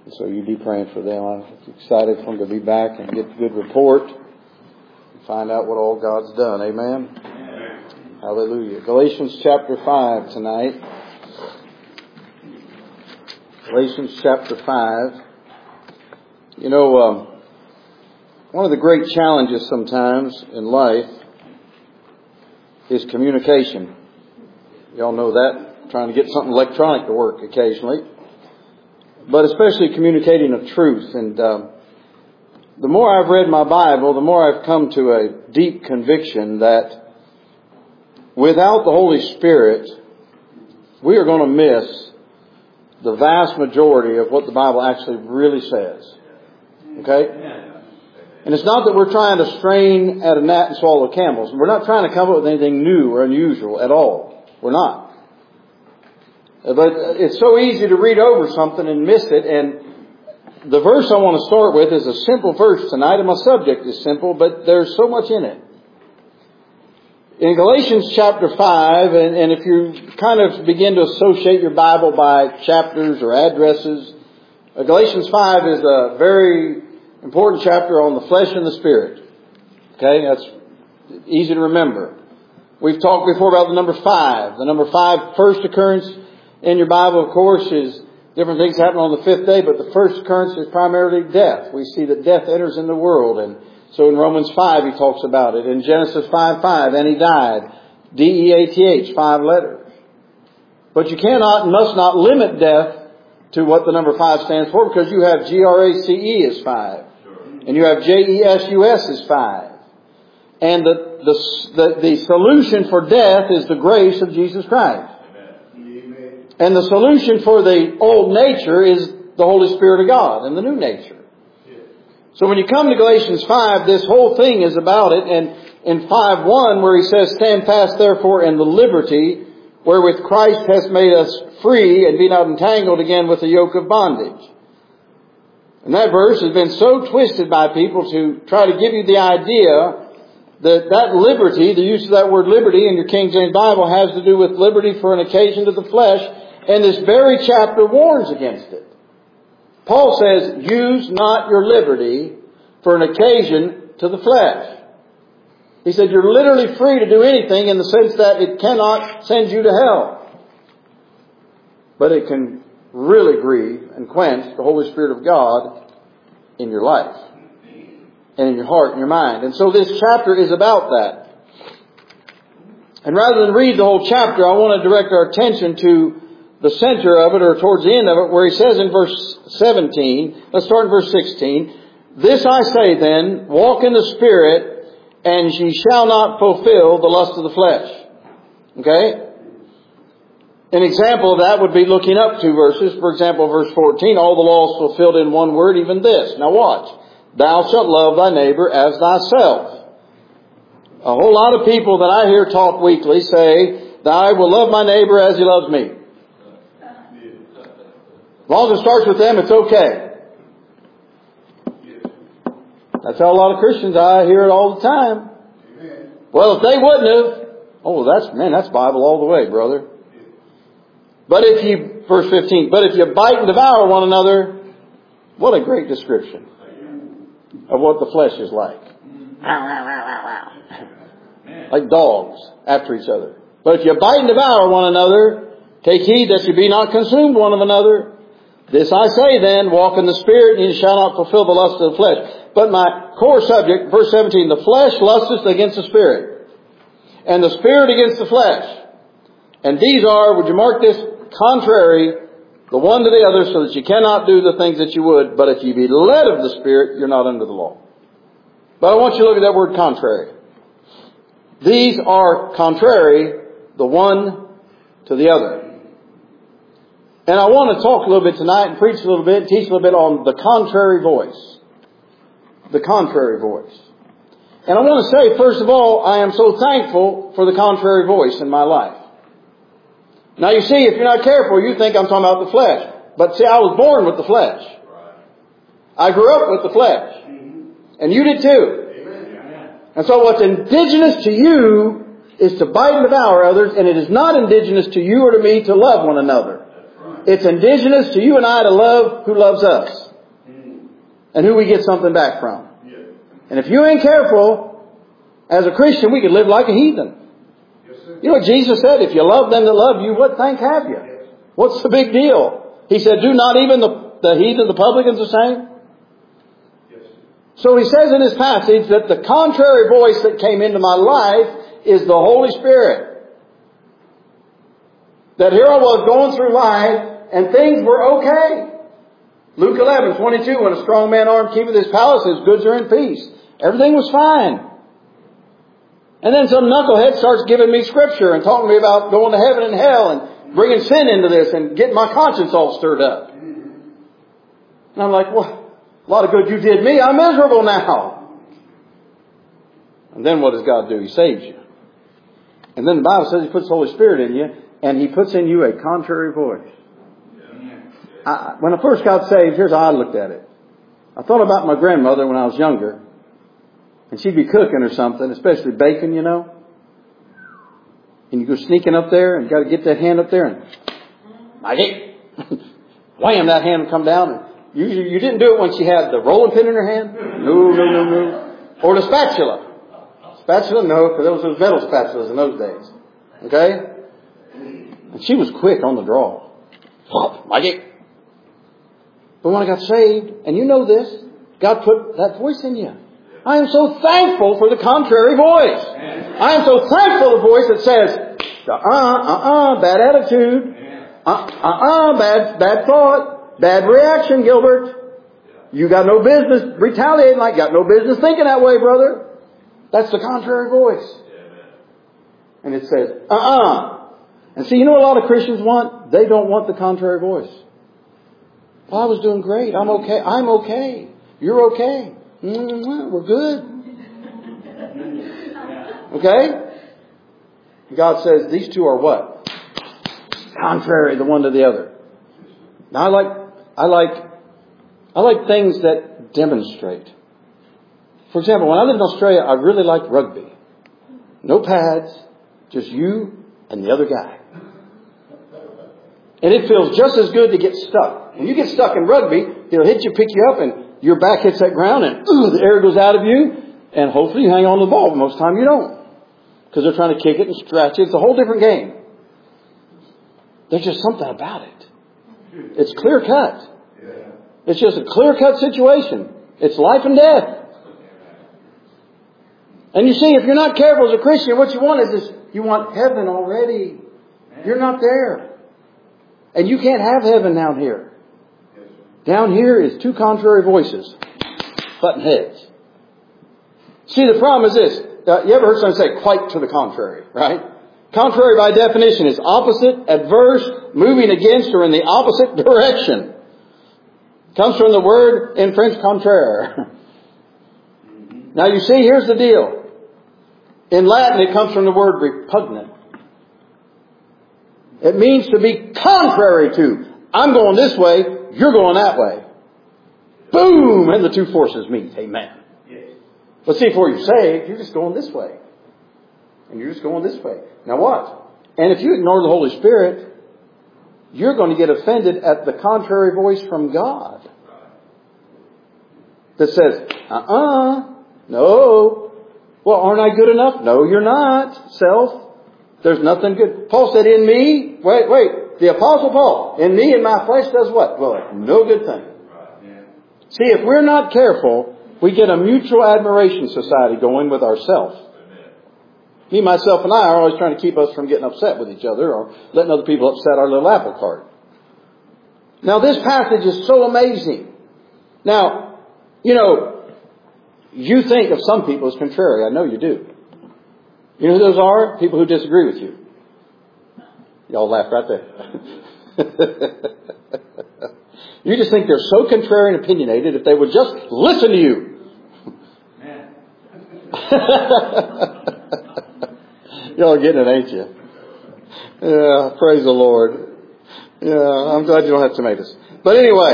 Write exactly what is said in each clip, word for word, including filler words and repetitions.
So you be praying for them. I'm excited for them to be back and get a good report and find out what all God's done. Amen? Amen. Hallelujah. Galatians chapter five tonight. Galatians chapter five. You know, um, one of the great challenges sometimes in life is communication. Y'all know that. Trying to get something electronic to work occasionally. But especially communicating of truth. And uh, the more I've read my Bible, the more I've come to a deep conviction that without the Holy Spirit, we are going to miss the vast majority of what the Bible actually really says. Okay? And it's not that we're trying to strain at a gnat and swallow camels. We're not trying to come up with anything new or unusual at all. We're not. But it's so easy to read over something and miss it. And the verse I want to start with is a simple verse tonight. And my subject is simple, but there's so much in it. In Galatians chapter five, and, and if you kind of begin to associate your Bible by chapters or addresses, uh, Galatians five is a very important chapter on the flesh and the spirit. Okay, that's easy to remember. We've talked before about the number five. The number five first occurrence in your Bible, of course, is different things happen on the fifth day, but the first occurrence is primarily death. We see that death enters in the world, and so in Romans five he talks about it. In Genesis five five, and he died. D E A T H, five letters. But you cannot and must not limit death to what the number five stands for, because you have G R A C E as five. And you have J E S U S as five. And the, the, the, the solution for death is the grace of Jesus Christ. And the solution for the old nature is the Holy Spirit of God and the new nature. So when you come to Galatians five, this whole thing is about it. And in five one, where he says, stand fast therefore in the liberty wherewith Christ has made us free, and be not entangled again with the yoke of bondage. And that verse has been so twisted by people to try to give you the idea that that liberty, the use of that word liberty in your King James Bible, has to do with liberty for an occasion to the flesh. And this very chapter warns against it. Paul says, use not your liberty for an occasion to the flesh. He said, you're literally free to do anything in the sense that it cannot send you to hell. But it can really grieve and quench the Holy Spirit of God in your life. And in your heart and your mind. And so this chapter is about that. And rather than read the whole chapter, I want to direct our attention to the center of it, or towards the end of it, where he says in verse seventeen, let's start in verse sixteen, this I say then, walk in the Spirit, and ye shall not fulfill the lust of the flesh. Okay? An example of that would be looking up two verses. For example, verse fourteen, all the law is fulfilled in one word, even this. Now watch. Thou shalt love thy neighbor as thyself. A whole lot of people that I hear talk weekly say, I will love my neighbor as he loves me. As long as it starts with them, it's okay. That's how a lot of Christians, I hear it all the time. Amen. Well, if they wouldn't have, oh, that's, man, that's Bible all the way, brother. But if you, verse fifteen, but if you bite and devour one another, what a great description of what the flesh is like. Like dogs after each other. But if you bite and devour one another, take heed that you be not consumed one of another. This I say then, walk in the Spirit, and you shall not fulfill the lust of the flesh. But my core subject, verse seventeen, the flesh lusteth against the Spirit, and the Spirit against the flesh. And these are, would you mark this, contrary the one to the other, so that you cannot do the things that you would. But if you be led of the Spirit, you're not under the law. But I want you to look at that word contrary. These are contrary, the one to the other. And I want to talk a little bit tonight and preach a little bit, teach a little bit on the contrary voice. The contrary voice. And I want to say, first of all, I am so thankful for the contrary voice in my life. Now you see, if you're not careful, you think I'm talking about the flesh. But see, I was born with the flesh. I grew up with the flesh. And you did too. And so what's indigenous to you is to bite and devour others, and it is not indigenous to you or to me to love one another. It's indigenous to you and I to love who loves us. And who we get something back from. And if you ain't careful, as a Christian, we could live like a heathen. You know what Jesus said? If you love them that love you, what thank have you? What's the big deal? He said, do not even the, the heathen, the publicans the same? So he says in this passage that the contrary voice that came into my life is the Holy Spirit. That here I was going through life and things were okay. Luke eleven twenty-two, when a strong man armed keepeth his palace, his goods are in peace. Everything was fine. And then some knucklehead starts giving me scripture and talking to me about going to heaven and hell and bringing sin into this and getting my conscience all stirred up. And I'm like, well, a lot of good you did me. I'm miserable now. And then what does God do? He saves you. And then the Bible says He puts the Holy Spirit in you and He puts in you a contrary voice. I, when I first got saved, here's how I looked at it. I thought about my grandmother when I was younger. And she'd be cooking or something, especially bacon, you know. And you go sneaking up there and got to get that hand up there and Maggie, wham, that hand would come down. And you, you didn't do it when she had the rolling pin in her hand. No, no, no, no. Or the spatula. Spatula, no, because those was metal spatulas in those days. Okay? And she was quick on the draw. Maggie. But when I got saved, and you know this, God put that voice in you. I am so thankful for the contrary voice. I am so thankful for the voice that says, uh-uh, uh-uh, bad attitude. Uh-uh, bad, bad thought. Bad reaction, Gilbert. You got no business retaliating like, got no business thinking that way, brother. That's the contrary voice. And it says, uh-uh. And see, you know what a lot of Christians want? They don't want the contrary voice. Well, I was doing great. I'm okay. I'm okay. You're okay. Mm-hmm. We're good. Okay? God says these two are what? Contrary the one to the other. Now I like, I like, I like things that demonstrate. For example, when I lived in Australia, I really liked rugby. No pads, just you and the other guy. And it feels just as good to get stuck. When you get stuck in rugby, he'll hit you, pick you up, and your back hits that ground, and ooh, the air goes out of you, and hopefully you hang on to the ball. But most of the time you don't. Because they're trying to kick it and scratch it. It's a whole different game. There's just something about it. It's clear cut. It's just a clear cut situation. It's life and death. And you see, if you're not careful as a Christian, what you want is this, you want heaven already. You're not there. And you can't have heaven down here. Down here is two contrary voices. Button heads. See, the problem is this. Uh, you ever heard someone say quite to the contrary, right? Contrary by definition is opposite, adverse, moving against, or in the opposite direction. Comes from the word in French contraire. Now you see, here's the deal. In Latin it comes from the word repugnant. It means to be contrary to. I'm going this way, you're going that way. Boom! And the two forces meet. Amen. Yes. But see, before you're saved, you're just going this way. And you're just going this way. Now what? And if you ignore the Holy Spirit, you're going to get offended at the contrary voice from God. That says, uh-uh, no. Well, aren't I good enough? No, you're not, self. There's nothing good. Paul said, in me, wait, wait, the Apostle Paul, in me and my flesh does what? Well, no good thing. See, if we're not careful, we get a mutual admiration society going with ourselves. Me, myself, and I are always trying to keep us from getting upset with each other or letting other people upset our little apple cart. Now, this passage is so amazing. Now, you know, you think of some people as contrary. I know you do. You know who those are? People who disagree with you. Y'all laugh right there. You just think they're so contrary and opinionated if they would just listen to you. Y'all are getting it, ain't you? Yeah, praise the Lord. Yeah, I'm glad you don't have tomatoes. But anyway,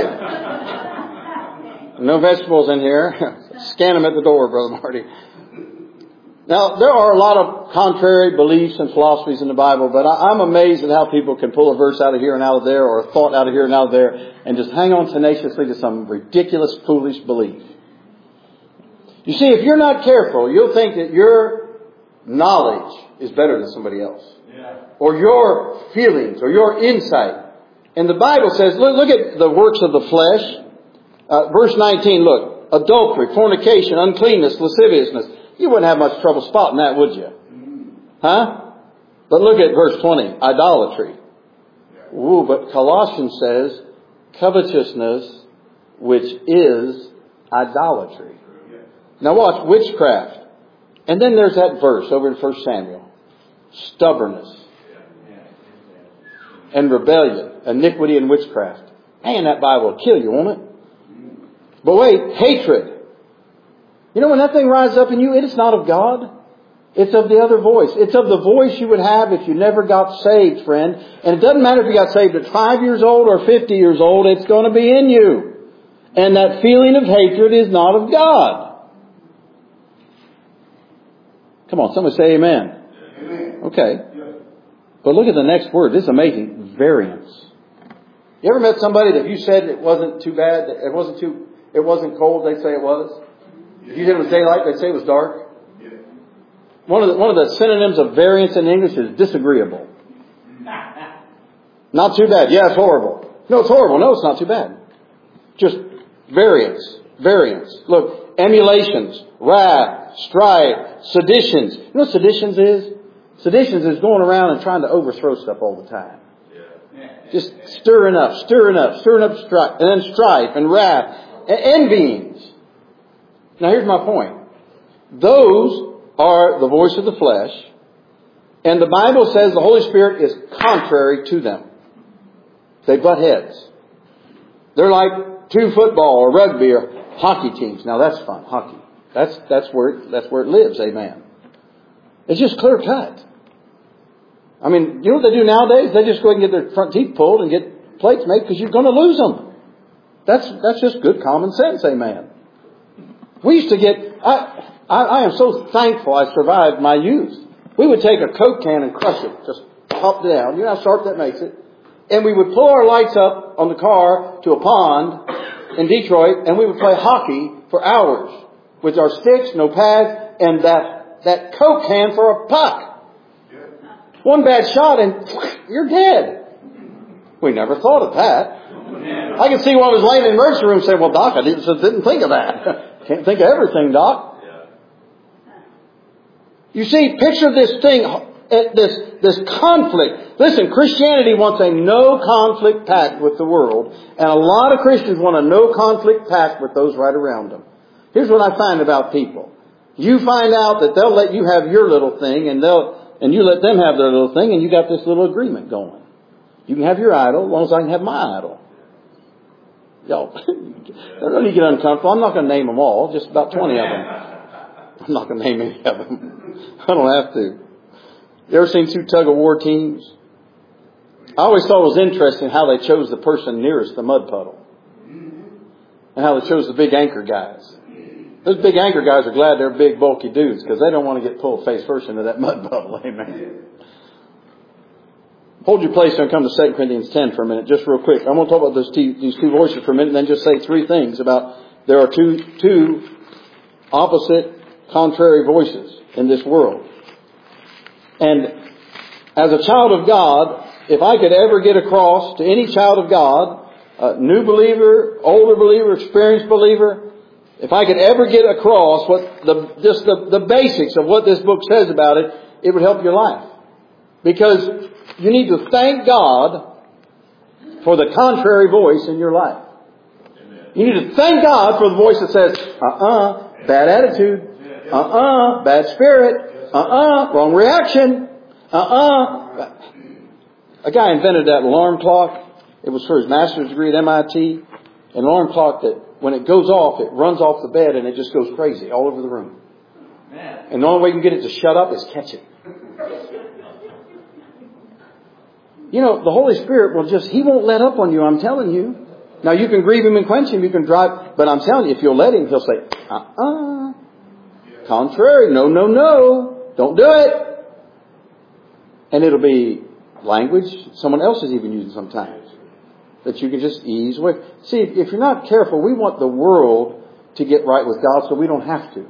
no vegetables in here. Scan them at the door, Brother Marty. Now, there are a lot of contrary beliefs and philosophies in the Bible, but I, I'm amazed at how people can pull a verse out of here and out of there, or a thought out of here and out of there, and just hang on tenaciously to some ridiculous, foolish belief. You see, if you're not careful, you'll think that your knowledge is better than somebody else. Yeah. Or your feelings, or your insight. And the Bible says, look, look at the works of the flesh. Uh, verse nineteen, look. Adultery, fornication, uncleanness, lasciviousness. You wouldn't have much trouble spotting that, would you? Huh? But look at verse twenty. Idolatry. Ooh, but Colossians says, covetousness, which is idolatry. Now watch, witchcraft. And then there's that verse over in First Samuel. Stubbornness. And rebellion. Iniquity and witchcraft. Man, that Bible will kill you, won't it? But wait, hatred. You know, when that thing rises up in you, it is not of God. It's of the other voice. It's of the voice you would have if you never got saved, friend. And it doesn't matter if you got saved at five years old or fifty years old. It's going to be in you. And that feeling of hatred is not of God. Come on, somebody say amen. Amen. Okay. But look at the next word. This is amazing. Variance. You ever met somebody that you said it wasn't too bad, that it wasn't too, it wasn't cold, they'd say it was? If you said it was daylight, they'd say it was dark. One of the, one of the synonyms of variance in English is disagreeable. Not too bad. Yeah, it's horrible. No, it's horrible. No, it's not too bad. Just variance. Variance. Look, emulations, wrath, strife, seditions. You know what seditions is? Seditions is going around and trying to overthrow stuff all the time. Just stirring up, stirring up, stirring up strife, and then strife and wrath and envyings. Now here's my point. Those are the voice of the flesh, and the Bible says the Holy Spirit is contrary to them. They butt heads. They're like two football or rugby or hockey teams. Now that's fun, hockey. That's that's where it, that's where it lives. Amen. It's just clear cut. I mean, you know what they do nowadays? They just go ahead and get their front teeth pulled and get plates made because you're going to lose them. That's that's just good common sense. Amen. We used to get. I, I I am so thankful I survived my youth. We would take a Coke can and crush it, just pop it down. You know how sharp that makes it. And we would pull our lights up on the car to a pond in Detroit, and we would play hockey for hours with our sticks, no pads, and that that Coke can for a puck. One bad shot and you're dead. We never thought of that. I can see one was laying in the emergency room saying, well, Doc, I didn't, didn't think of that. Can't think of everything, Doc. You see, picture this thing, this, this conflict. Listen, Christianity wants a no conflict pact with the world. And a lot of Christians want a no conflict pact with those right around them. Here's what I find about people. You find out that they'll let you have your little thing and they'll And you let them have their little thing, and you got this little agreement going. You can have your idol as long as I can have my idol. Y'all, don't you get uncomfortable? I'm not going to name them all, just about twenty of them. I'm not going to name any of them. I don't have to. You ever seen two tug-of-war teams? I always thought it was interesting how they chose the person nearest the mud puddle. And how they chose the big anchor guys. Those big anchor guys are glad they're big, bulky dudes because they don't want to get pulled face first into that mud puddle. Amen. Hold your place and come to Second Corinthians ten for a minute, just real quick. I'm going to talk about those two, these two voices for a minute and then just say three things about there are two, two opposite, contrary voices in this world. And as a child of God, if I could ever get across to any child of God, a new believer, older believer, experienced believer, if I could ever get across what the just the, the basics of what this book says about it, it would help your life. Because you need to thank God for the contrary voice in your life. Amen. You need to thank God for the voice that says, uh-uh, bad attitude, uh-uh, bad spirit, uh-uh, wrong reaction, uh-uh. A guy invented that alarm clock. It was for his master's degree at M I T. An alarm clock that when it goes off, it runs off the bed and it just goes crazy all over the room. Man. And the only way you can get it to shut up is catch it. You know, the Holy Spirit will just, He won't let up on you, I'm telling you. Now you can grieve Him and quench Him, you can drive, but I'm telling you, if you'll let Him, He'll say, uh-uh. Contrary. No, no, no. Don't do it. And it'll be language someone else is even using sometimes that you can just ease away. See, if you're not careful, we want the world to get right with God so we don't have to.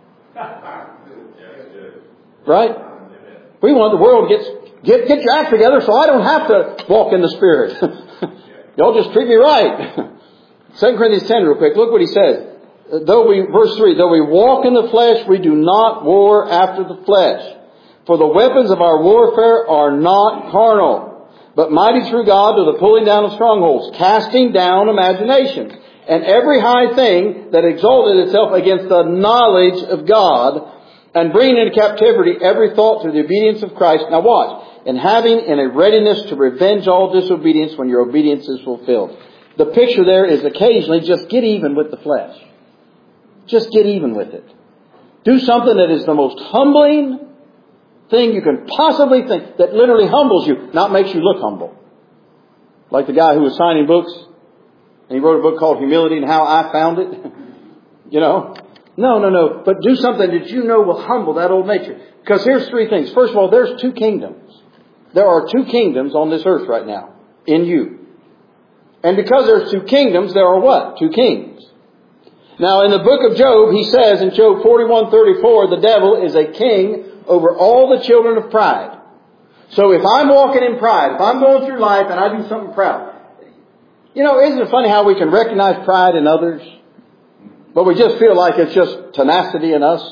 Right? We want the world to get, get, get your act together so I don't have to walk in the Spirit. Y'all just treat me right. Second Corinthians ten real quick. Look what he says. Though we, verse three, though we walk in the flesh, we do not war after the flesh. For the weapons of our warfare are not carnal, but mighty through God to the pulling down of strongholds, casting down imaginations, and every high thing that exalted itself against the knowledge of God, and bringing into captivity every thought to the obedience of Christ. Now watch. And having in a readiness to revenge all disobedience when your obedience is fulfilled. The picture there is occasionally just get even with the flesh. Just get even with it. Do something that is the most humbling thing you can possibly think, that literally humbles you, not makes you look humble. Like the guy who was signing books, and he wrote a book called Humility and How I Found It. You know? No, no, no. But do something that you know will humble that old nature. Because here's three things. First of all, there's two kingdoms. There are two kingdoms on this earth right now. In you. And because there's two kingdoms, there are what? Two kings. Now in the book of Job, he says in Job forty-one thirty-four, the devil is a king over all the children of pride. So if I'm walking in pride, if I'm going through life and I do something proud. You know, isn't it funny how we can recognize pride in others? But we just feel like it's just tenacity in us.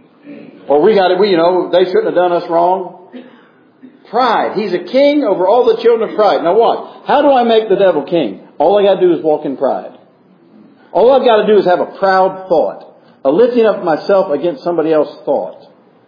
Or we got it, we, you know, they shouldn't have done us wrong. Pride. He's a king over all the children of pride. Now what? How do I make the devil king? All I got to do is walk in pride. All I've got to do is have a proud thought. A lifting up myself against somebody else's thought.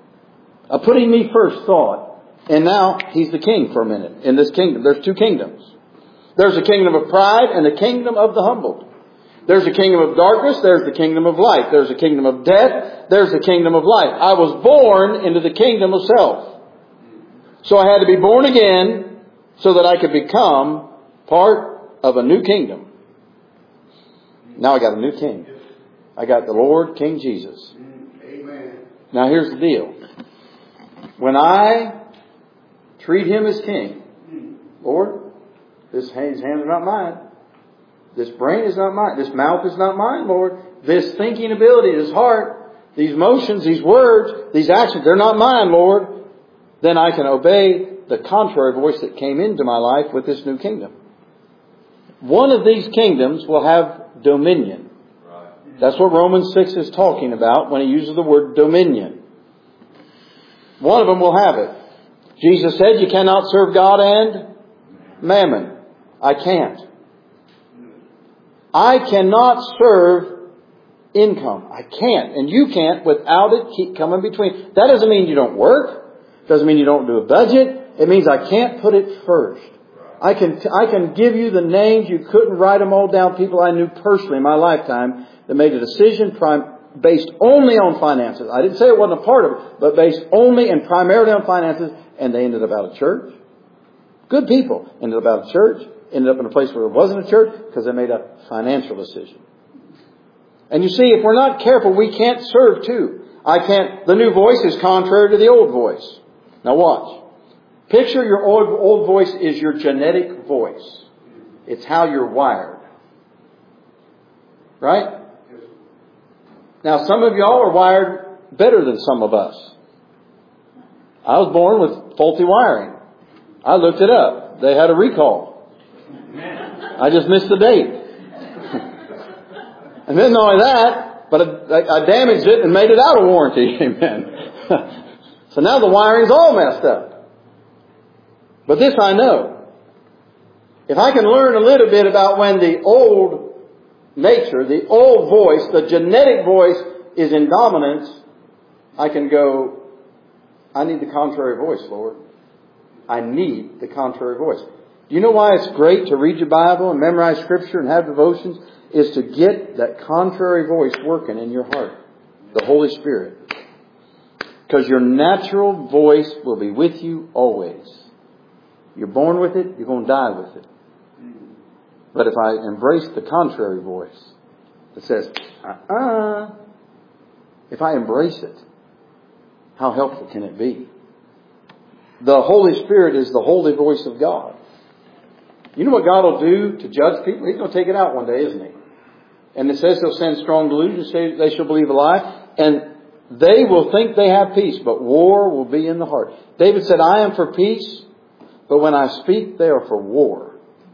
A putting me first thought. And now he's the king for a minute in this kingdom. There's two kingdoms. There's a kingdom of pride and a kingdom of the humbled. There's a kingdom of darkness. There's the kingdom of light. There's a kingdom of death. There's the kingdom of life. I was born into the kingdom of self. So I had to be born again so that I could become part of a new kingdom. Now I got a new king. I got the Lord, King Jesus. Amen. Now here's the deal. When I treat Him as King, Lord, this hands are not mine. This brain is not mine. This mouth is not mine, Lord. This thinking ability, this heart, these motions, these words, these actions, they're not mine, Lord. Then I can obey the contrary voice that came into my life with this new kingdom. One of these kingdoms will have dominion. That's what Romans six is talking about when he uses the word dominion. One of them will have it. Jesus said you cannot serve God and mammon. I can't. I cannot serve income. I can't. And you can't without it keep coming between. That doesn't mean you don't work. Doesn't mean you don't do a budget. It means I can't put it first. I can, I can give you the names. You couldn't write them all down. People I knew personally in my lifetime that made a decision prime, based only on finances. I didn't say it wasn't a part of it, but based only and primarily on finances. And they ended up out of church. Good people ended up out of church. Ended up in a place where there wasn't a church because they made a financial decision. And you see, if we're not careful, we can't serve too. I can't. The new voice is contrary to the old voice. Now watch. Picture your old, old voice is your genetic voice. It's how you're wired. Right? Now some of y'all are wired better than some of us. I was born with faulty wiring. I looked it up. They had a recall. I just missed the date. And then not only that, but I, I damaged it and made it out of warranty. Amen. So now the wiring's all messed up. But this I know. If I can learn a little bit about when the old nature, the old voice, the genetic voice is in dominance, I can go, I need the contrary voice, Lord. I need the contrary voice. Do you know why it's great to read your Bible and memorize Scripture and have devotions? Is to get that contrary voice working in your heart. The Holy Spirit. Because your natural voice will be with you always. You're born with it, you're going to die with it. But if I embrace the contrary voice that says, uh-uh, if I embrace it, how helpful can it be? The Holy Spirit is the holy voice of God. You know what God will do to judge people? He's going to take it out one day, isn't He? And it says He'll send strong delusions, say they shall believe a lie, and they will think they have peace, but war will be in the heart. David said, I am for peace, but when I speak, they are for war.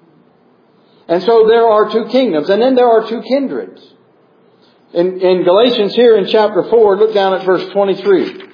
And so there are two kingdoms, and then there are two kindreds. In, in Galatians here in chapter four, look down at verse twenty-three.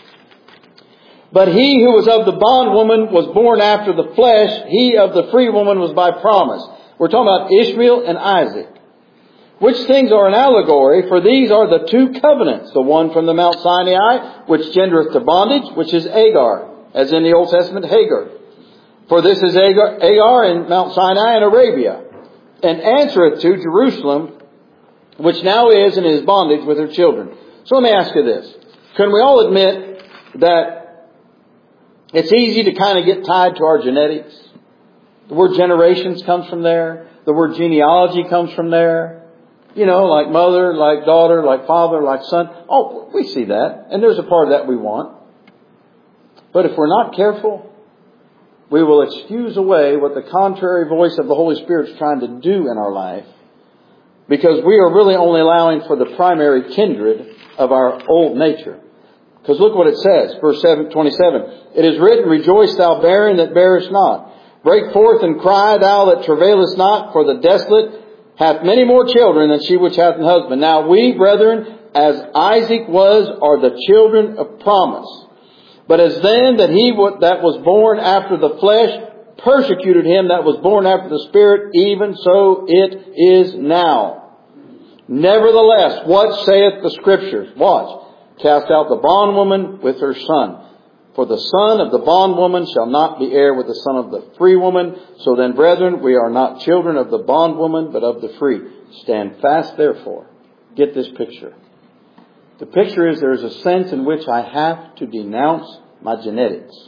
But he who was of the bondwoman was born after the flesh. He of the free woman was by promise. We're talking about Ishmael and Isaac. Which things are an allegory, for these are the two covenants. The one from the Mount Sinai, which gendereth to bondage, which is Agar, as in the Old Testament, Hagar. For this is Agar, Agar in Mount Sinai in Arabia, and answereth to Jerusalem, which now is in his bondage with her children. So let me ask you this. Can we all admit that it's easy to kind of get tied to our genetics? The word generations comes from there. The word genealogy comes from there. You know, like mother, like daughter, like father, like son. Oh, we see that. And there's a part of that we want. But if we're not careful, we will excuse away what the contrary voice of the Holy Spirit is trying to do in our life, because we are really only allowing for the primary kindred of our old nature. Because look what it says, verse twenty-seven. It is written, rejoice thou barren that bearest not. Break forth and cry thou that travailest not, for the desolate hath many more children than she which hath an husband. Now we, brethren, as Isaac was, are the children of promise. But as then that he that was born after the flesh persecuted him that was born after the Spirit, even so it is now. Nevertheless, what saith the Scriptures? Watch. Cast out the bondwoman with her son. For the son of the bondwoman shall not be heir with the son of the free woman. So then, brethren, we are not children of the bondwoman, but of the free. Stand fast, therefore. Get this picture. The picture is there is a sense in which I have to denounce my genetics.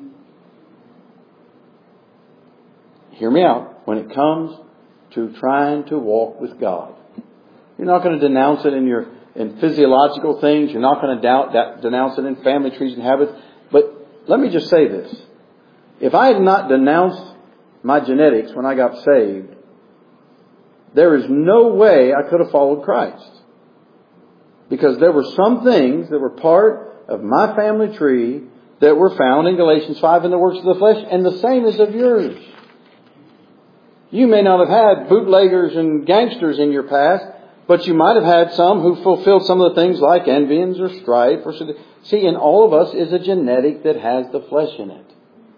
Hear me out. When it comes to trying to walk with God, you're not going to denounce it in your in physiological things. You're not going to doubt that, denounce it in family trees and habits. But let me just say this. If I had not denounced my genetics when I got saved, there is no way I could have followed Christ. Because there were some things that were part of my family tree that were found in Galatians five in the works of the flesh, and the same is of yours. You may not have had bootleggers and gangsters in your past, but you might have had some who fulfilled some of the things like envyings or strife. Or see, in all of us is a genetic that has the flesh in it.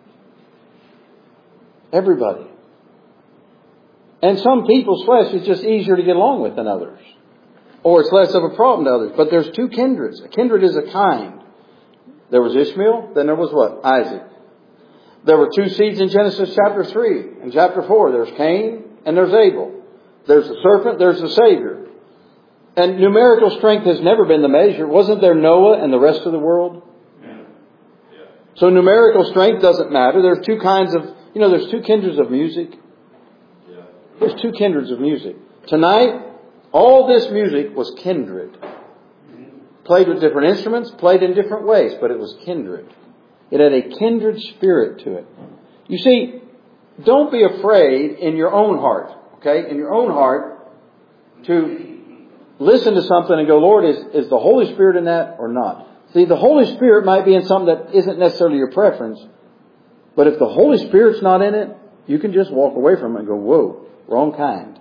Everybody. And some people's flesh is just easier to get along with than others. Or it's less of a problem to others. But there's two kindreds. A kindred is a kind. There was Ishmael, then there was what? Isaac. There were two seeds in Genesis chapter three. In chapter four, there's Cain and there's Abel. There's the serpent, there's the Savior. And numerical strength has never been the measure. Wasn't there Noah and the rest of the world? So numerical strength doesn't matter. There's two kinds of, you know, there's two kindreds of music. There's two kindreds of music. Tonight, all this music was kindred. Played with different instruments, played in different ways, but it was kindred. It had a kindred spirit to it. You see, don't be afraid in your own heart, okay, in your own heart to listen to something and go, Lord, is, is the Holy Spirit in that or not? See, the Holy Spirit might be in something that isn't necessarily your preference, but if the Holy Spirit's not in it, you can just walk away from it and go, whoa, wrong kind.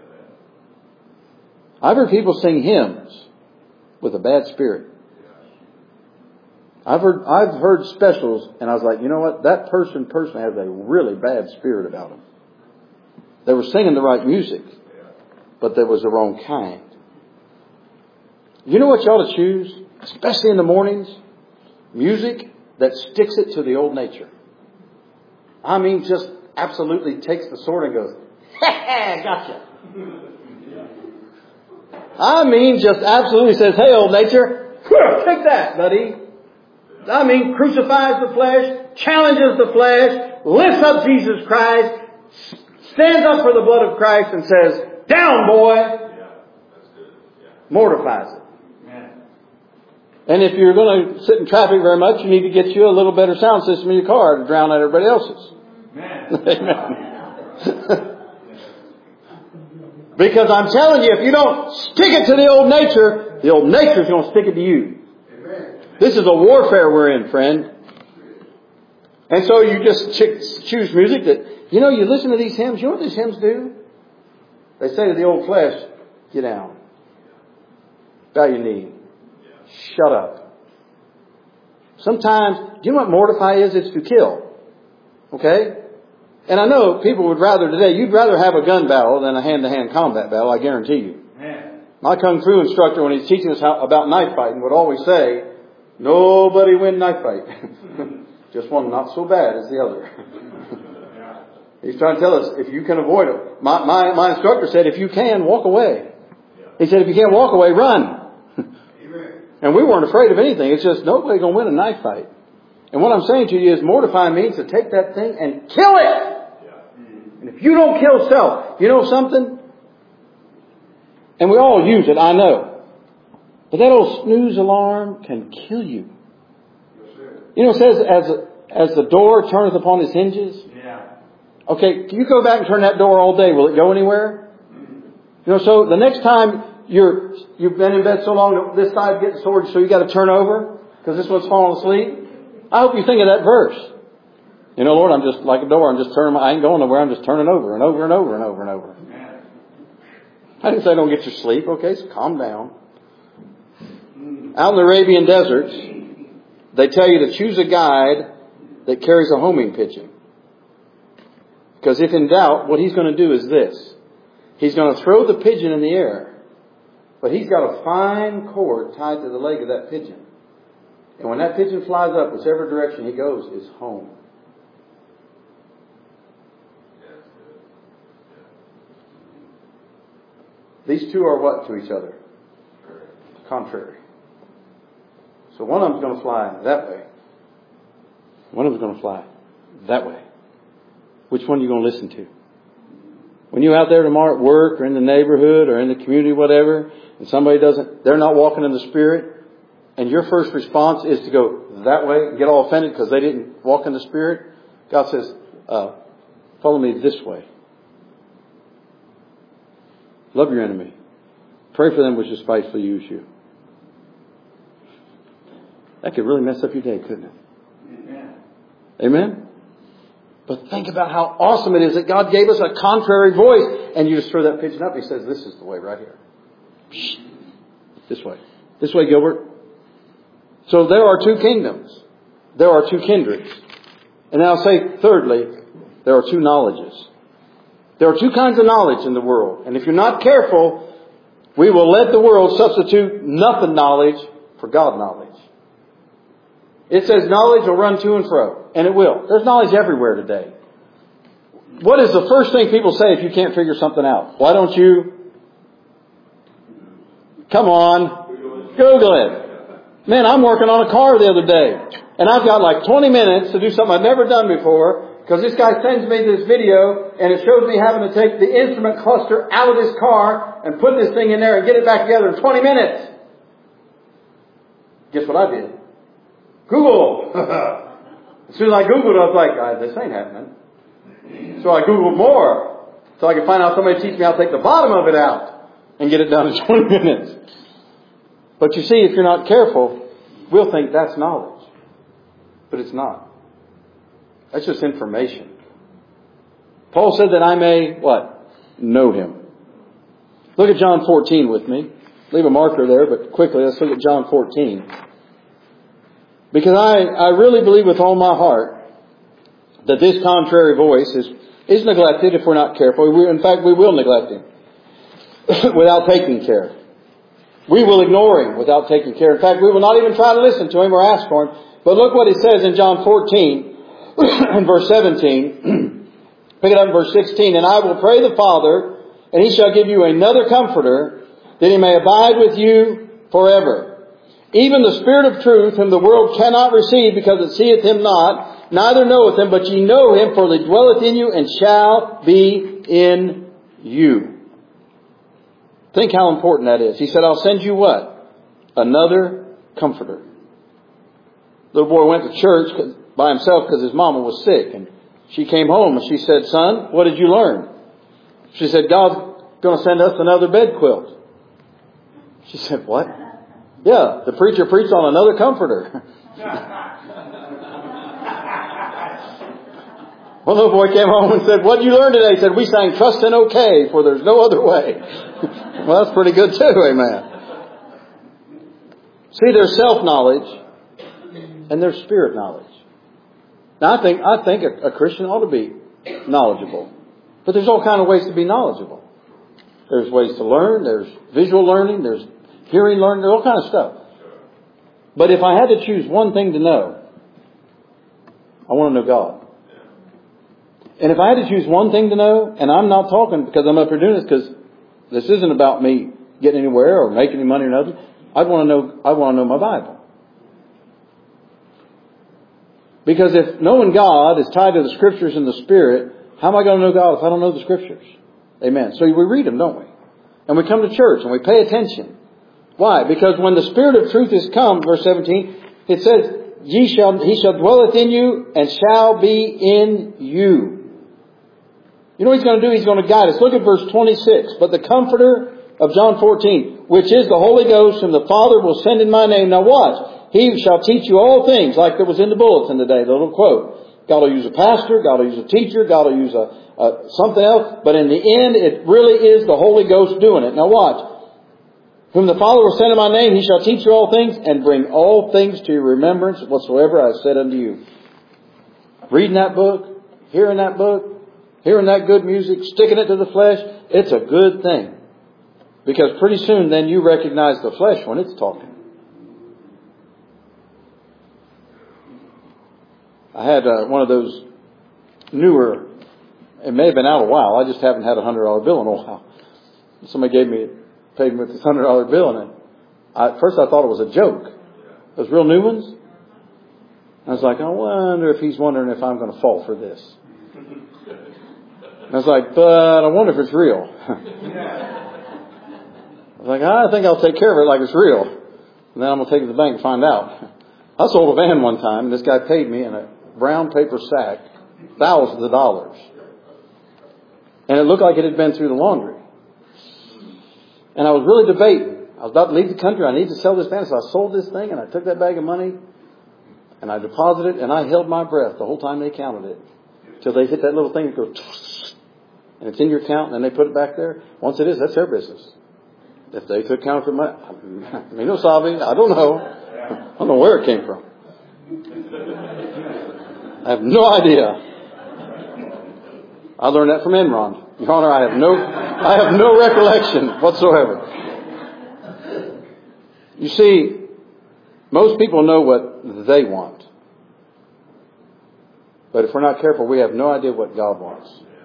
I've heard people sing hymns with a bad spirit. I've heard I've heard specials, and I was like, you know what? That person personally has a really bad spirit about them. They were singing the right music, but there was the wrong kind. You know what you ought to choose, especially in the mornings? Music that sticks it to the old nature. I mean, just absolutely takes the sword and goes, ha ha, gotcha. I mean, just absolutely says, hey, old nature, take that, buddy. I mean, crucifies the flesh, challenges the flesh, lifts up Jesus Christ, stands up for the blood of Christ and says, down, boy. Yeah, that's good. Yeah. Mortifies it. Yeah. And if you're going to sit in traffic very much, you need to get you a little better sound system in your car to drown out everybody else's. Amen. Because I'm telling you, if you don't stick it to the old nature, the old nature is going to stick it to you. Amen. This is a warfare we're in, friend. And so you just choose music that, you know, you listen to these hymns. You know what these hymns do? They say to the old flesh, get down. Bow your knee. Shut up. Sometimes, do you know what mortify is? It's to kill. Okay? And I know people would rather today, you'd rather have a gun battle than a hand-to-hand combat battle, I guarantee you. Man. My Kung Fu instructor, when he's teaching us how, about knife fighting, would always say, nobody win knife fight. Just one not so bad as the other. He's trying to tell us, if you can avoid it. My, my, my instructor said, if you can, walk away. He said, if you can't walk away, run. And we weren't afraid of anything. It's just nobody's going to win a knife fight. And what I'm saying to you is mortify means to take that thing and kill it. And if you don't kill self, you know something? And we all use it, I know. But that old snooze alarm can kill you. You know, it says, as, as the door turneth upon its hinges. Yeah. Okay, you go back and turn that door all day. Will it go anywhere? You know, so the next time you're, you've been in bed so long that this side gets sore, so you got to turn over because this one's falling asleep. I hope you think of that verse. You know, Lord, I'm just like a door. I'm just turning. I ain't going nowhere. I'm just turning over and over and over and over and over. I didn't say don't get your sleep. Okay, so calm down. Out in the Arabian deserts, they tell you to choose a guide that carries a homing pigeon. Because if in doubt, what he's going to do is this. He's going to throw the pigeon in the air. But he's got a fine cord tied to the leg of that pigeon. And when that pigeon flies up, whichever direction he goes is home. These two are what to each other? Contrary. So one of them's going to fly that way. One of them's going to fly that way. Which one are you going to listen to? When you're out there tomorrow at work or in the neighborhood or in the community, whatever, and somebody doesn't, they're not walking in the Spirit, and your first response is to go that way and get all offended because they didn't walk in the Spirit, God says, uh, follow me this way. Love your enemy. Pray for them which despitefully use you. That could really mess up your day, couldn't it? Amen. Amen? But think about how awesome it is that God gave us a contrary voice. And you just throw that pigeon up. He says, this is the way right here. This way. This way, Gilbert. So there are two kingdoms. There are two kindreds. And I'll say, thirdly, there are two knowledges. There are two kinds of knowledge in the world. And if you're not careful, we will let the world substitute nothing knowledge for God knowledge. It says knowledge will run to and fro. And it will. There's knowledge everywhere today. What is the first thing people say if you can't figure something out? Why don't you? Come on. Google it. Man, I'm working on a car the other day. And I've got like twenty minutes to do something I've never done before. Because this guy sends me this video and it shows me having to take the instrument cluster out of this car and put this thing in there and get it back together in twenty minutes. Guess what I did? Google. As soon as I Googled it, I was like, ah, this ain't happening. So I Googled more. So I could find out somebody teach me how to take the bottom of it out and get it done in twenty minutes. But you see, if you're not careful, we'll think that's knowledge. But it's not. That's just information. Paul said that I may, what? Know Him. Look at John fourteen with me. Leave a marker there, but quickly, let's look at John fourteen. Because I, I really believe with all my heart that this contrary voice is, is neglected if we're not careful. We, in fact, we will neglect Him without taking care. We will ignore Him without taking care. In fact, we will not even try to listen to Him or ask for Him. But look what He says in John fourteen and verse seventeen. Pick it up in verse sixteen. And I will pray the Father, and He shall give you another Comforter, that He may abide with you forever. Even the Spirit of truth, whom the world cannot receive, because it seeth Him not, neither knoweth Him, but ye know Him, for He dwelleth in you, and shall be in you. Think how important that is. He said, I'll send you what? Another comforter. Little boy went to church by himself because his mama was sick. And she came home and she said, "Son, what did you learn?" She said, "God's going to send us another bed quilt." She said, "What?" "Yeah, the preacher preached on another comforter." One little boy came home and said, "What did you learn today?" He said, "We sang Trust and Okay, for there's no other way." Well, that's pretty good too, amen. See, there's self-knowledge and there's spirit knowledge. Now, I think I think a, a Christian ought to be knowledgeable. But there's all kinds of ways to be knowledgeable. There's ways to learn. There's visual learning. There's hearing learning. There's all kinds of stuff. But if I had to choose one thing to know, I want to know God. And if I had to choose one thing to know, and I'm not talking because I'm up here doing this because this isn't about me getting anywhere or making any money or nothing. I'd want to know, I want to know my Bible. Because if knowing God is tied to the Scriptures and the Spirit, how am I going to know God if I don't know the Scriptures? Amen. So we read them, don't we? And we come to church and we pay attention. Why? Because when the Spirit of truth is come, verse seventeen, it says, Ye shall, He shall dwelleth in you and shall be in you. You know what He's going to do? He's going to guide us. Look at verse twenty-six. But the Comforter of John fourteen, which is the Holy Ghost, whom the Father will send in my name. Now watch. He shall teach you all things, like there was in the bulletin today, the little quote. God will use a pastor, God will use a teacher, God will use a, a something else. But in the end, it really is the Holy Ghost doing it. Now watch. Whom the Father will send in my name, He shall teach you all things, and bring all things to your remembrance whatsoever I have said unto you. Reading that book, hearing that book, hearing that good music, sticking it to the flesh, it's a good thing. Because pretty soon then you recognize the flesh when it's talking. I had uh, one of those newer, it may have been out a while, I just haven't had a hundred dollar bill in a while. Somebody gave me, paid me with this hundred dollar bill, and I, at first I thought it was a joke. Those real new ones. I was like, I wonder if he's wondering if I'm going to fall for this. And I was like, but I wonder if it's real. I was like, I think I'll take care of it like it's real. And then I'm going to take it to the bank and find out. I sold a van one time, and this guy paid me in a brown paper sack thousands of dollars. And it looked like it had been through the laundry. And I was really debating. I was about to leave the country. I need to sell this van. So I sold this thing, and I took that bag of money, and I deposited it, and I held my breath the whole time they counted it. Till they hit that little thing that goes, and it's in your account, and then they put it back there. Once it is, that's their business. If they could counterfeit money, I mean, no sabe, I don't know. I don't know where it came from. I have no idea. I learned that from Enron. Your Honor, I have no, I have no recollection whatsoever. You see, most people know what they want. But if we're not careful, we have no idea what God wants.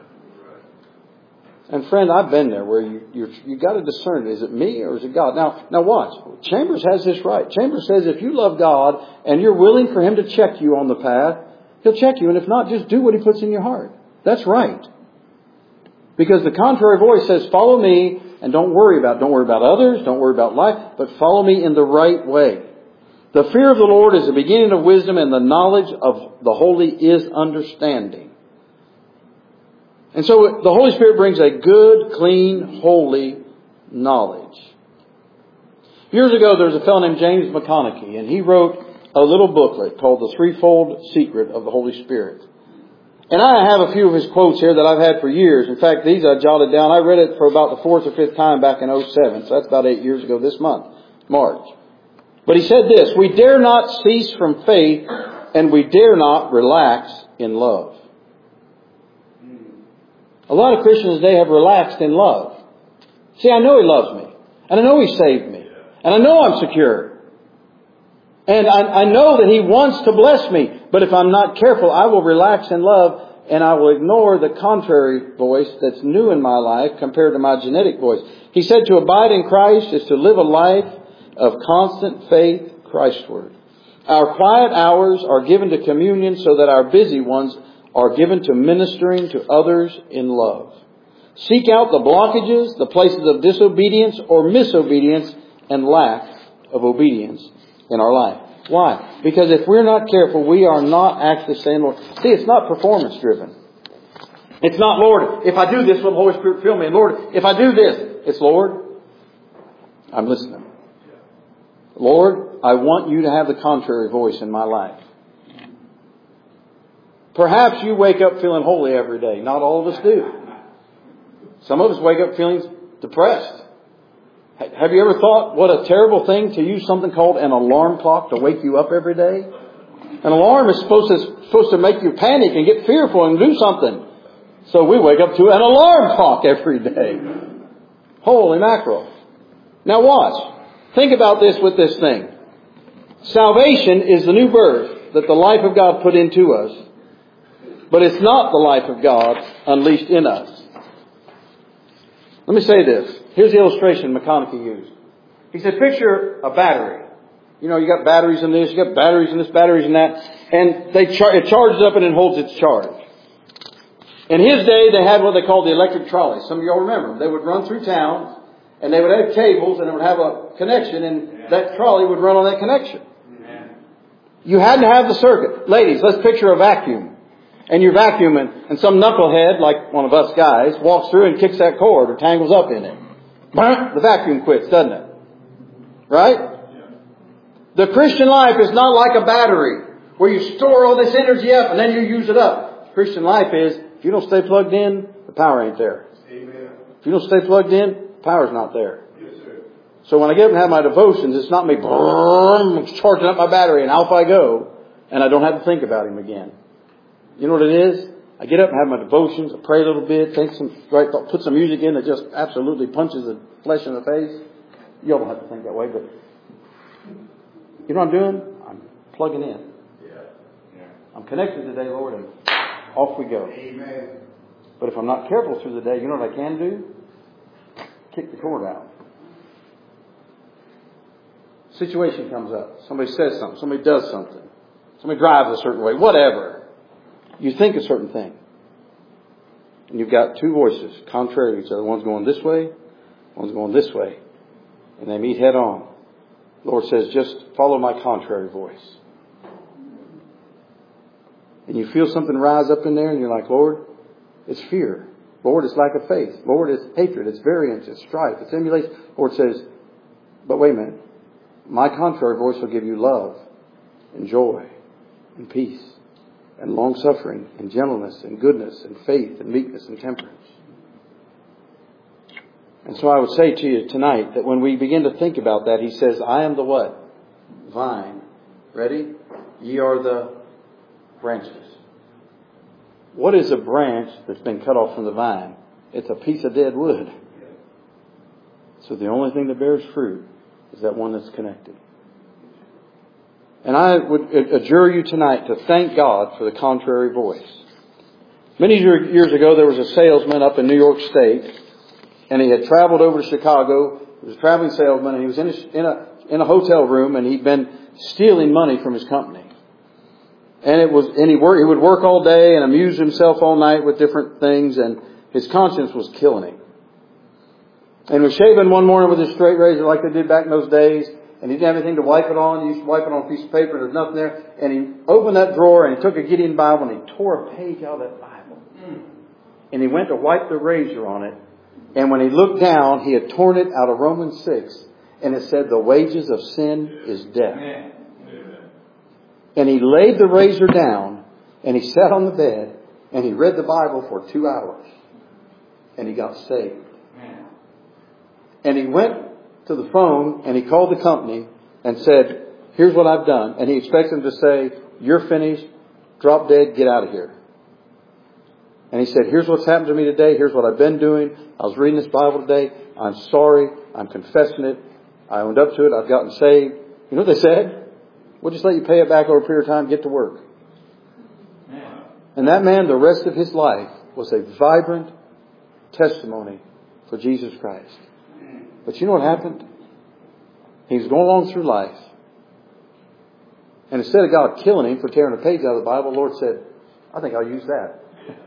And friend, I've been there where you you you got to discern, is it me or is it God? Now, now watch. Chambers has this right. Chambers says if you love God and you're willing for Him to check you on the path, He'll check you. And if not, just do what He puts in your heart. That's right. Because the contrary voice says, follow me and don't worry about, don't worry about others, don't worry about life, but follow me in the right way. The fear of the Lord is the beginning of wisdom, and the knowledge of the holy is understanding. And so the Holy Spirit brings a good, clean, holy knowledge. Years ago, there was a fellow named James McConaughey, and he wrote a little booklet called The Threefold Secret of the Holy Spirit. And I have a few of his quotes here that I've had for years. In fact, these I jotted down. I read it for about the fourth or fifth time back in oh seven. So that's about eight years ago this month, March. But he said this, we dare not cease from faith, and we dare not relax in love. A lot of Christians today have relaxed in love. See, I know He loves me. And I know He saved me. And I know I'm secure. And I, I know that He wants to bless me. But if I'm not careful, I will relax in love, and I will ignore the contrary voice that's new in my life compared to my genetic voice. He said to abide in Christ is to live a life of constant faith Christward. Our quiet hours are given to communion so that our busy ones are given to ministering to others in love. Seek out the blockages, the places of disobedience or misobedience and lack of obedience. in our life. Why? Because if we're not careful, we are not actually saying, Lord. See, it's not performance driven. It's not, Lord, if I do this, will the Holy Spirit fill me? And Lord, if I do this, it's, Lord, I'm listening. Lord, I want you to have the contrary voice in my life. Perhaps you wake up feeling holy every day. Not all of us do. Some of us wake up feeling depressed. Have you ever thought what a terrible thing to use something called an alarm clock to wake you up every day? An alarm is supposed to, supposed to make you panic and get fearful and do something. So we wake up to an alarm clock every day. Holy mackerel. Now watch. Think about this with this thing. Salvation is the new birth that the life of God put into us. But it's not the life of God unleashed in us. Let me say this. Here's the illustration McConaughey used. He said, picture a battery. You know, you got batteries in this, you got batteries in this, batteries in that. And they char- it charges up and it holds its charge. In his day, they had what they called the electric trolley. Some of y'all remember. They would run through towns and they would have cables and it would have a connection and yeah. that trolley would run on that connection. Yeah. You had to have the circuit. Ladies, let's picture a vacuum. And you're vacuuming and some knucklehead, like one of us guys, walks through and kicks that cord or tangles up in it. The vacuum quits, doesn't it? Right? Yeah. The Christian life is not like a battery where you store all this energy up and then you use it up. Christian life is, if you don't stay plugged in, the power ain't there. Amen. If you don't stay plugged in, the power's not there. Yes, sir. So when I get up and have my devotions, it's not me boom, charging up my battery and off I go. And I don't have to think about Him again. You know what it is? I get up and have my devotions, I pray a little bit, think some right thought, put some music in that just absolutely punches the flesh in the face. You all don't have to think that way, but you know what I'm doing? I'm plugging in. Yeah. Yeah. I'm connected today, Lord, and off we go. Amen. But if I'm not careful through the day, you know what I can do? Kick the cord out. Situation comes up. Somebody says something. Somebody does something. Somebody drives a certain way. Whatever. You think a certain thing. And you've got two voices, contrary to each other. One's going this way, one's going this way. And they meet head on. The Lord says, just follow my contrary voice. And you feel something rise up in there and you're like, Lord, it's fear. Lord, it's lack of faith. Lord, it's hatred. It's variance. It's strife. It's emulation. The Lord says, but wait a minute. My contrary voice will give you love and joy and peace and long-suffering, and gentleness, and goodness, and faith, and meekness, and temperance. And so I would say to you tonight that when we begin to think about that, He says, I am the what? Vine. Ready? Ye are the branches. What is a branch that's been cut off from the vine? It's a piece of dead wood. So the only thing that bears fruit is that one that's connected. And I would adjure you tonight to thank God for the contrary voice. Many years ago, there was a salesman up in New York State, and he had traveled over to Chicago. He was a traveling salesman, and he was in a, in a, in a hotel room, and he'd been stealing money from his company. And it was, and he worked, he would work all day and amuse himself all night with different things, and his conscience was killing him. And he was shaving one morning with his straight razor like they did back in those days. And he didn't have anything to wipe it on. He used to wipe it on a piece of paper. There's nothing there. And he opened that drawer and he took a Gideon Bible and he tore a page out of that Bible. Mm. And he went to wipe the razor on it. And when he looked down, he had torn it out of Romans six. And it said, the wages of sin is death. Amen. And he laid the razor down and he sat on the bed and he read the Bible for two hours. And he got saved. Amen. And he went to the phone and he called the company and said, here's what I've done. And he expects them to say, you're finished, drop dead, get out of here. And he said, here's what's happened to me today. Here's what I've been doing. I was reading this Bible today. I'm sorry. I'm confessing it. I owned up to it. I've gotten saved. You know what they said? We'll just let you pay it back over a period of time. Get to work. Yeah. And that man, the rest of his life, was a vibrant testimony for Jesus Christ. But you know what happened? He was going along through life. And instead of God killing him for tearing a page out of the Bible, the Lord said, I think I'll use that.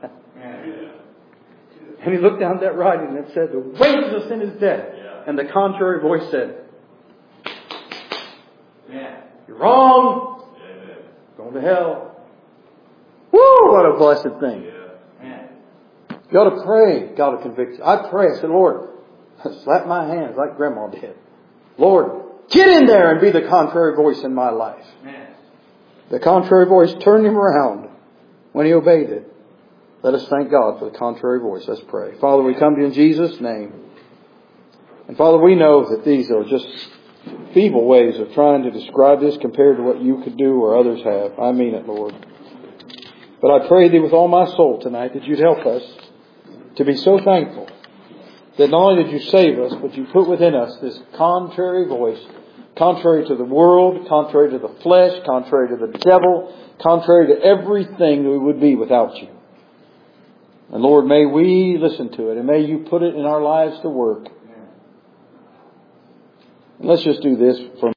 And he looked down that writing and it said, the wages of sin is death. Yeah. And the contrary voice said, yeah. You're wrong. Going to hell. Woo! What a blessed thing. You ought to pray. God will convict you. I pray. I said, Lord, slap my hands like Grandma did. Lord, get in there and be the contrary voice in my life. The contrary voice turned him around when he obeyed it. Let us thank God for the contrary voice. Let's pray. Father, we come to you in Jesus' name. And Father, we know that these are just feeble ways of trying to describe this compared to what you could do or others have. I mean it, Lord. But I pray Thee with all my soul tonight that You'd help us to be so thankful that not only did You save us, but You put within us this contrary voice, contrary to the world, contrary to the flesh, contrary to the devil, contrary to everything we would be without You. And Lord, may we listen to it, and may You put it in our lives to work. And let's just do this for